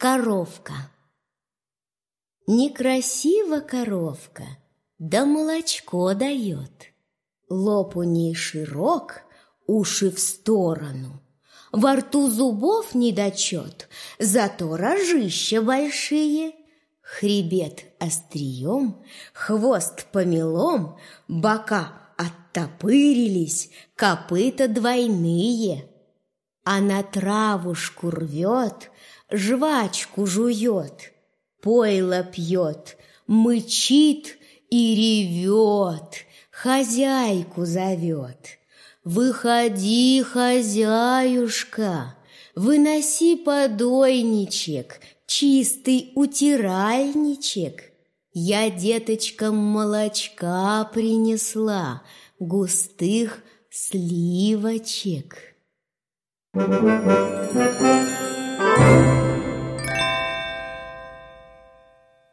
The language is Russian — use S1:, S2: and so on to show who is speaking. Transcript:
S1: Коровка. Некрасива коровка, да молочко дает. Лоб у ней широк, уши в сторону, во рту зубов недочет, зато рожища большие. Хребет острием, хвост помелом, бока оттопырились, копыта двойные. Она травушку рвет, жвачку жует, пойло пьет, мычит и ревет, хозяйку зовет. «Выходи, хозяюшка, выноси подойничек, чистый утиральничек. Я деточкам молочка принесла, густых сливочек».